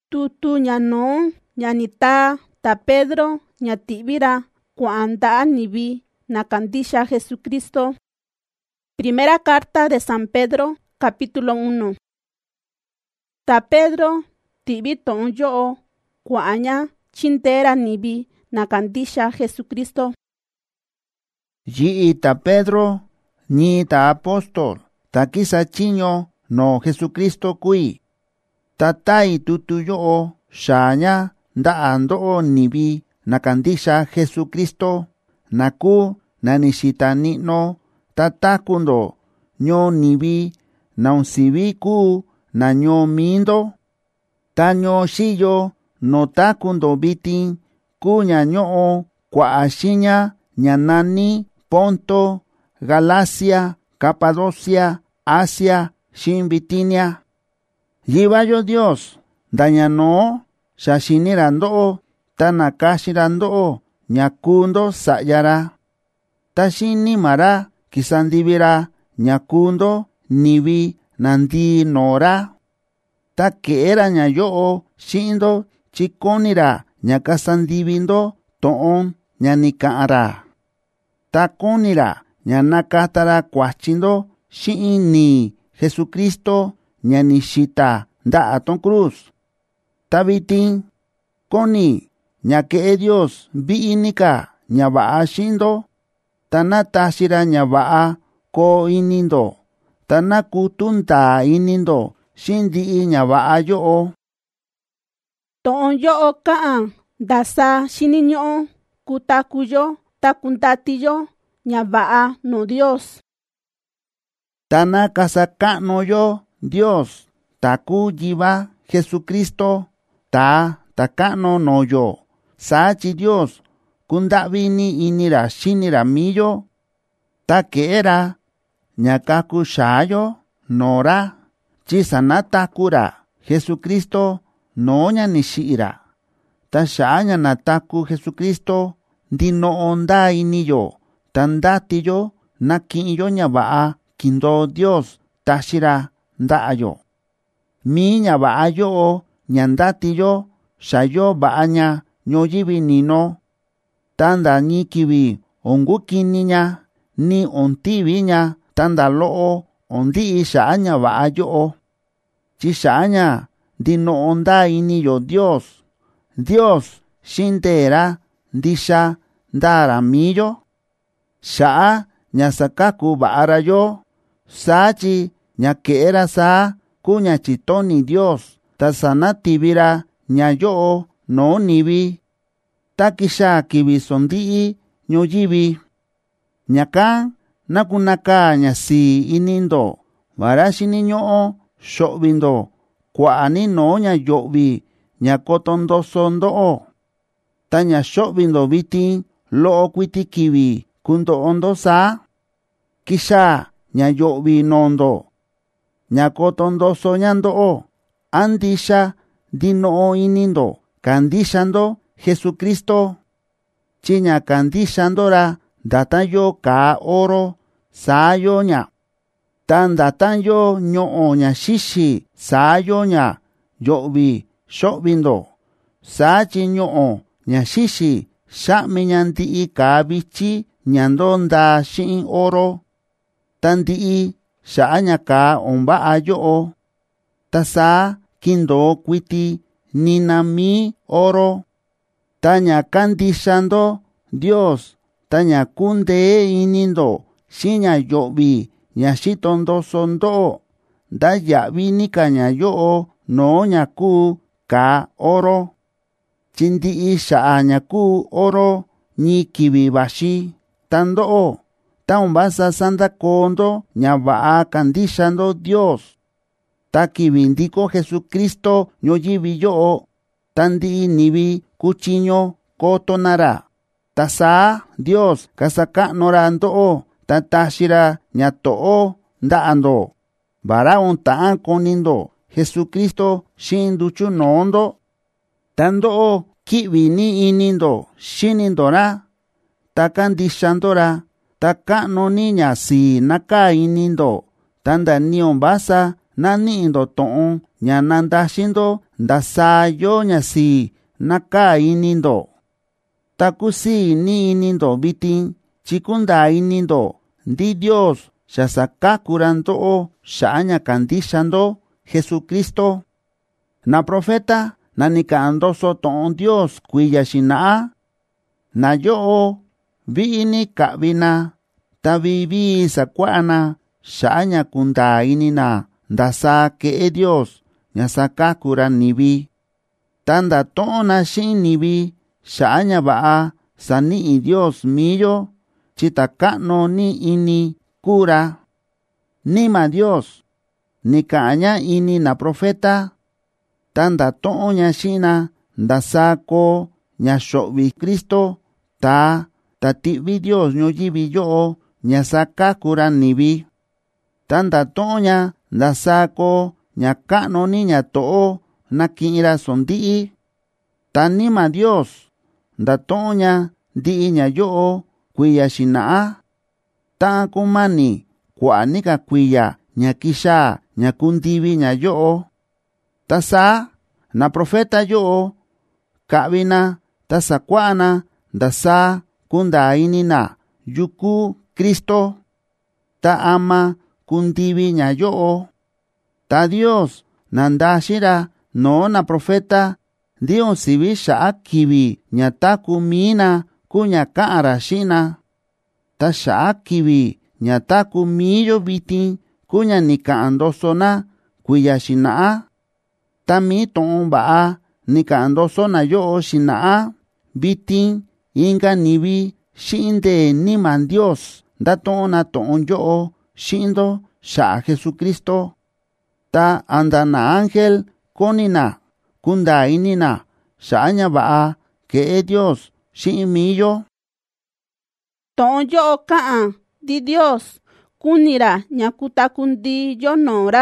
tutu ñano ñanita ta Pedro ñativira cuanda nivi nakandisha Jesucristo. Primera carta de San Pedro, capítulo 1. Ta Pedro tibiton yo cuaña chintera nivi nakandisha Jesucristo. Yi ta Pedro ni ta apóstol ta kisa chiño no Jesucristo kui. Ta tai tutu yo shanya ndaando nivi nakandisha Jesucristo. Naku nanishita no tatakundo nyo nivi naunsivi ku na nyo mindo. Tanyo shiyo no takundo bitin kuña nyo kwa ashiña ñanani Ponto, Galacia, Capadocia, Asia, Shin Bitinia. Yivayo Dios, dañano, shashinirando, tanakashirando, ñakundo sayara. Tashini mara, kisandivira, ñakundo, nivi, nandi nora. Takeera ñayo, shindo, chikonira, ñakasandivindo, toon, ñanikaara. Takonira ñanakatara cuachindo shi'ini Jesucristo ñanishita nda'aton cruz. Tabitin koni ñake'e Dios bi'inika ñava'a shindo tanatashira ñava'a ko inindo tanakutunta inindo shindi'i ñava'a yo'o. To'on yo'o ka'an dasa shiniño'o kutakuyo takuntatiyo ñava'a no Dios. Tana kasakano yo Dios taku yiva Jesucristo ta takano no yo. Sachi Dios kundavini inira shinira miyo takeera ñakaku shayo nora chisanatakura Jesucristo no ñanishira. Tasha nataku Jesucristo dino onda iniyo, tandatiyo, nakiyo ñava'a kindo Dios, tashira nda'ayo. Mi ñava'a yo, ñandatiyo, shayo ba'aña, ñoyivi nino. Tanda ñikivi, ongukiniña, ni ontiviña, tanda lo'o, ondi sha'a ñava'a yo. Chisha'aña, dino onda iniyo Dios. Dios, shintera, ndisha ndara miyo sha'a ñasakaku ba'ara yo sachi ñake'era sa kuña chitoni Dios tasana tivira ñayo'o no nivi takisha kivi sondi'i ñoyivi ñaka nakunaka ñasi inindo varaxini ño'o xo'vindo kua'ani no ñayo'vi ñakotondoso ndo'o. Taña xo'vindo vitin lo'o kuiti kivi kundo ondo sa kisha ñayo'vi nondo ñakotondoso ñando'o andisha dino'o inindo kandishando Jesucristo chiña kandishandora datayo ka oro sayo ña tan datayo ño'o ña shishi sayo ña yo'vi xo'vindo sachi ño'o ñaxishi xa'mi ñandi'i ka bichi ñandonda xi'in oro tandi'i xa'a ñaka onva'a yo'o tasa kindo kuiti ninami oro taña kandixando Dios taña kunde inindo xiña yo'vi ñaxitondoso ndo'o nda ya'vinika ña yo'o no ñaku ka oro. Chindi'i sha'a ñaku oro ñi kivi vaxi tando'o taun basa sanda kondo ñava'a kandixando Dios ta kivi ndiko Jesucristo ñoyivi yo'o tandi'i nivi kuchiño kotonara tasa Dios kasaka'nora ndo'o tatashira ñato'o nda'ando vara onta'an konindo Jesucristo xi'in nduchu nondo tando'o ki'vi ni inindo xinindora takandixandora taka'no ni ñasi naka inindo tanda nion basa nani'indo to'on ña nandaxindo ndasayo ñasi naka inindo. Takusi ni inindo bitin chikunda inindo ndi Dios shasakakurando sha'aña kandishando Jesucristo. Na profeta na nikaandoso to'on Dios kuya shina'a. Na yo'o vi'ini ka'vina tavivi sakua'ana sha'aña kunda inina ndasa ke'e Dios ñasakakura nivi. Tanda to'ona shin nivi sha'aña va'a sani'i Dios miyo chitaka'no ni ini kura. Nima Dios nika'aña ini na profeta tanda to'oña shina ndasako ña xo'vi Kristo ta ti'vi Dios ñoyivi yo'o ñasakakura nivi. Tanda to'oña ndasako ña ka'no ni ña to'o naki'ira sondi'i. Ta nima Dios ndato'oña ndi'i ña yo'o kuiya xina'a. Ta'a kumani kua'a nika kuiya ña kixa ña kundivi ña yo'o. Ta saa na profeta yo'o ka'vina ta sakua'ana ndasa kunda inina yuku Kristo. Ta ama kundivi ña yo'o. Ta Dios nandaxira no na profeta Dios sivi sha'a kivi ña taku mina kuña ka'ara xina. Ta sha'a kivi ña taku miyo vitin kuña nika'andosona kuiya xina'a. Ta mi to'on va'a nika'andosona yo'o xina'a vitin inka nivi xi'inde niman Dios ndato'ona to'on yo'o xi'indo sha'a Jesucristo. Ta andana ángel konina kunda inina sha'aña va'a ke'e Dios xi'in miyo. To'on yo'o ka'an di Dios kunira ña kutakundi yo nora.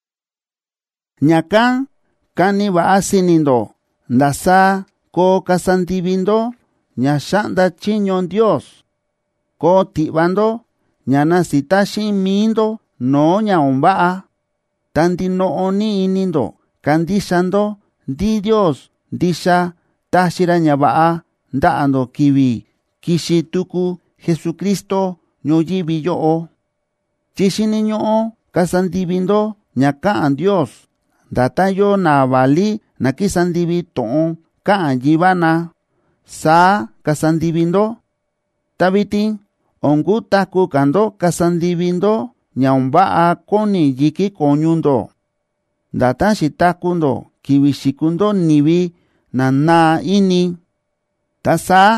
Ñakan kani va'a sinindo ndasa ko kasandivindo ña xa'nda chiño Dios. Ko ti'vando ña nasita xi'in mindo no ña onva'a. Tandino'o ni inindo kandixando ndi Dios ndixa taxira ña va'a nda'ando kivi kixi tuku Jesucristo ñoyivi yo'o. Chi xiniñu'u kasandivindo ña ka'an Dios ndata yo na vali na kisandivi to'on ka'an yivana. Saa kasandivindo. Ta vitin onku taku kando kasandivindo ña onva'a koni yiki koñundo. Ndata xitakundo kivi xikundo nivi na naa ini. Ta saa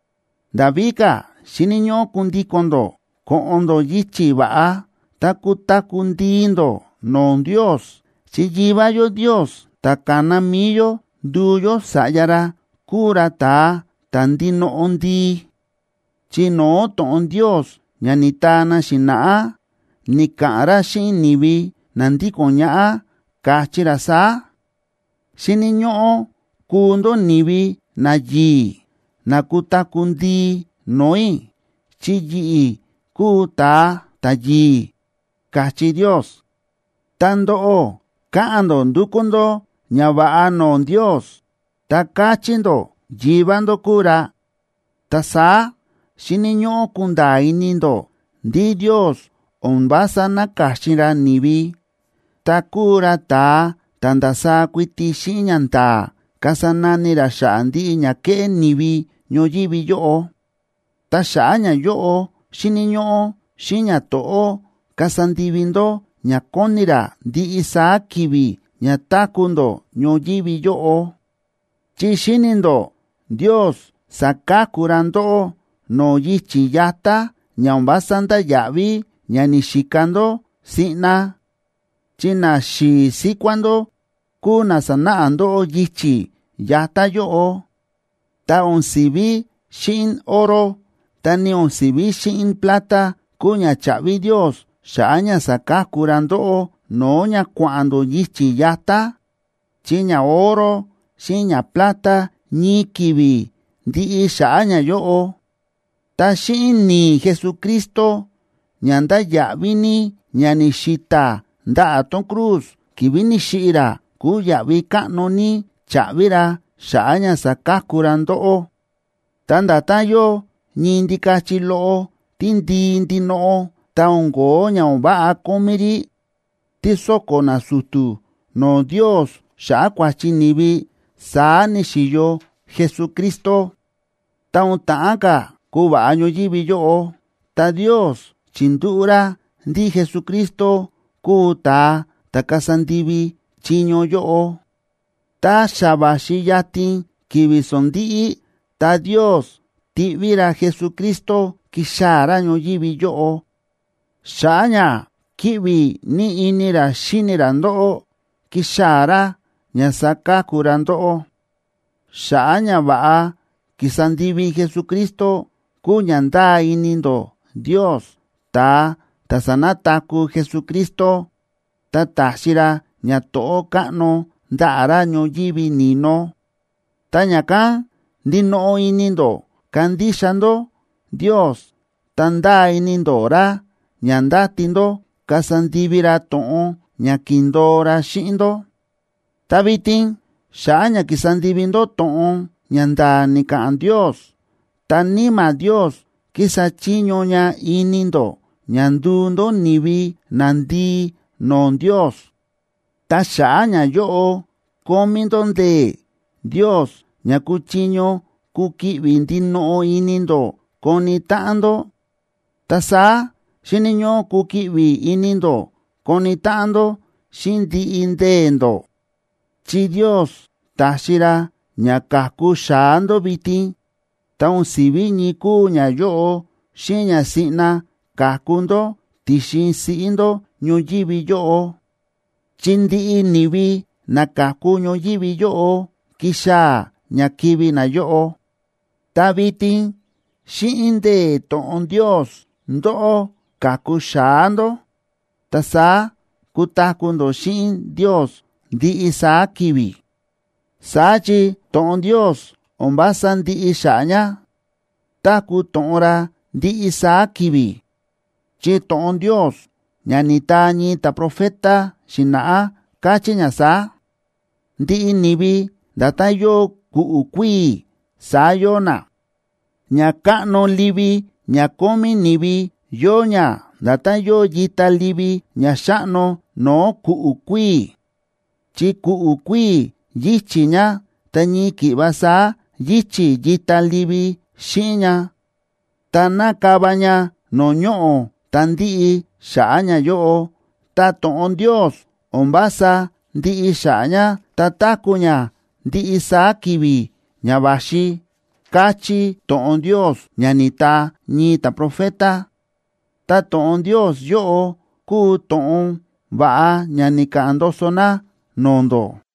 ndavika xiniñu'u kundikondo ko'ondo yichi va'a taku ndindo non Dios chi yivayo Dios ta kana miyo nduyo sa'yara kura ta ndino'o ndi. Chi no to'on Dios ña nitana xina'a nika'ara xi'in nivi na ndikoña'a kachira saa. Xiniñu'u kundo nivi na yi na kutakundi noi chi yi'i ku ta yi kachi Dios. Tando'o ka'ando ndukundo ña va'a non Dios ta kachindo yivando kura. Ta saa xiniñu'u kunda inindo ndi Dios onvasana kachira nivi. Ta kura ta ndasa kuiti xi'in ña nda kasananira sha'a ndi'i ña ke'e nivi ñoyivi yo'o. Ta sha'a ña yo'o xiniñu'u xi'in ña to'o kasandivindo ña konira ndi'i saa kivi ña takundo ñoyivi yo'o. Chi xinindo Dios sakakurando'o no yichi yata ña onvasanda ya'vi ña ni xikando si'na. Chi na xi sikuando ku na sana'ando'o yichi yata yo'o. Ta onsivi xi'in oro ta ni onsivi xi'in plata ku ña cha'vi Dios sha'a ña sakakurando'o no ña kua'ando yichi yata. Chi ña oro xi'in ña plata ñi kivi ndi'i sha'a ña yo'o. Ta xi'in ni Jesucristo ña ndaya'vini ña ni xita nda'a ton cruz kivi ni xi'ira cú yavi ca'nu ni cha'vira xa'ña sakakura ndo'o. Tanda tayo ñindi kachi lo'o tindi ndino'o taongo ña va'a komiri tisoko na sutu no Dios xa'a kuachi nivi saa ni xiyo Jesucristo taun ta'anka kuva'a ñuyivi yo'o ta Dios chindura ndi Jesucristo ku ta kasandivi chiño yo'o ta xavaxi yatin kivi sondi'i ta Dios ti'vira Jesucristo kixara ñuyivi yo'o xa'ña kivi ni inira xinira ndo'o kixara ña sakakura ndo'o xa'ña va'a kisandivi Jesucristo kuña ndaa inindo Dios ta sanataku Jesucristo ta taxira ña to'o ka'nu nda'ara ñuyivi nino ta ñaka ndino'o inindo kandixando Dios ta ndaa inindora ña ndatindo kasandivira to'on ña kindora xi'indo ta vitin xa'a ña kisandivindo to'on ña ndaa ni ka'an Dios ta nima Dios kisachiño ña inindo ña ndundo nivi nandi non Dios ta xa'a ña yo'o komindo ndee Dios ña kuchiño kuki'vi ndino'o inindo koni ta'ando ta saa xiniño kuki'vi inindo koni ta'ando xindi'i ndeendo chi Dios taxira ña kaku xaando vitin taun sivi ñiku ña yo'o xi ña si'na kakundo tixin si'indo ñuyivi yo'o chindi'i nivi na kaku ñuyivi yo'o kixa ña kivi na yo'o ta vitin xi'in ndee to'on Dios ndo'o kaku xaando ta saa kutakundo xi'in Dios ndi'i saa kivi saa chi to'on Dios ombasa ndi'i xa'ña taku to'onra ndi'i saa kivi chi to'on Dios ña nitañi ta profeta xina'a kachi ña saa ndi'i nivi ndata yo ku'u kuii saa yona ña ka'nu livi ña komi nivi yo ña ndata yo yita livi ña xa'nu no ku'u kuii chi ku'u kuii yichi ña ta ñi ki'va saa yichi yita livi xi'in ña ta nakava ña no ño'o ta ndi'i xa'a ña yo'o ta to'on Dios ombasa ndi'i xa'a ña ta taku ña ndi'i saa kivi ña vaxi kachi to'on Dios ña nita ñi ta profeta ta to'on Dios yo'o ku to'on va'a ña ni ka'an ndosona nondo.